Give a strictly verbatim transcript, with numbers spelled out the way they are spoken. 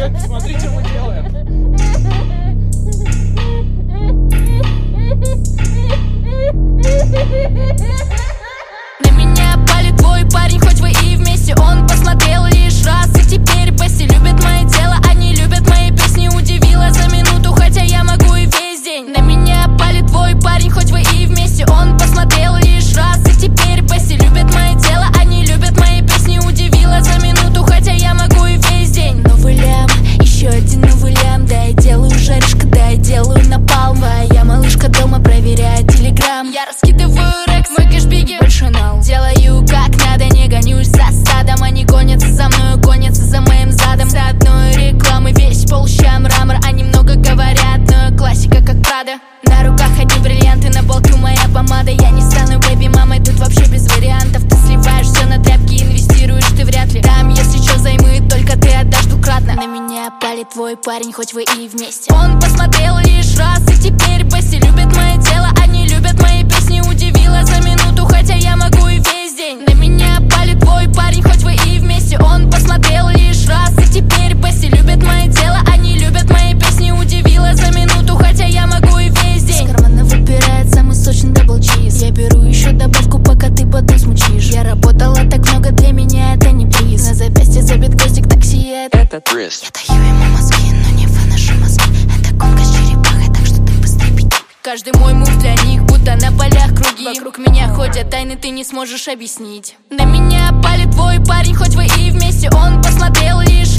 Ребятки, смотри, что мы делаем. На меня палит твой парень, хоть вы и вместе. Он посмотрел лишь раз и теперь баси. Любит мое тело, они любят мои песни. Удивила за минуту, хотя я могу и весь день. На меня палит твой парень, хоть вы и вместе. Он посмотрел лишь раз и теперь баси. Любит мое тело, они любят мои песни. Удивила за минуту, хотя я могу и весь день. Новый лям, еще один новый лям. Да, я делаю жаришка, да, я делаю напалм. Твоя малышка дома проверяет телеграм. Я раскидываю рекс, мой кэшбиги больше нал. Делаю как надо, не гонюсь за стадом. Они гонятся за мною, гонятся за моим задом. С одной рекламы весь пол ща мрамор. Они много говорят, но классика как Прада. На руках одни бриллианты, на полке моя помада. Я не стану бэби-мамой, тут вообще без вариантов. Ты сливаешь все на тряпки, инвестируешь ты вряд ли. Там, если что, займы, только ты отдашь двукратно. На меня палит твой парень, хоть вы и вместе. Он посмотрел лишь раз и теперь баси. Любит мое тело, они любят мои песни. Удивила за минуту, хотя я могу и весь день. На меня палит твой парень, хоть вы и вместе. Он посмотрел лишь раз и теперь баси. Любит мое тело, они любят мои песни. Удивила за минуту, хотя я могу и весь день. Из кармана выпирает самый сочный дабл чиз. Я беру еще добавку, пока ты потом смучишь. Я работала так много, для меня это не приз. На запястье забит гвоздик, так сияет этот приз. Я даю ему мозги, но не выношу мозги. Это гонка с черепахой, так что ты быстрее беги. Каждый мой мув для них, будто на полях круги. Вокруг меня ходят тайны, ты не сможешь объяснить. На меня палит твой парень, хоть вы и вместе. Он посмотрел лишь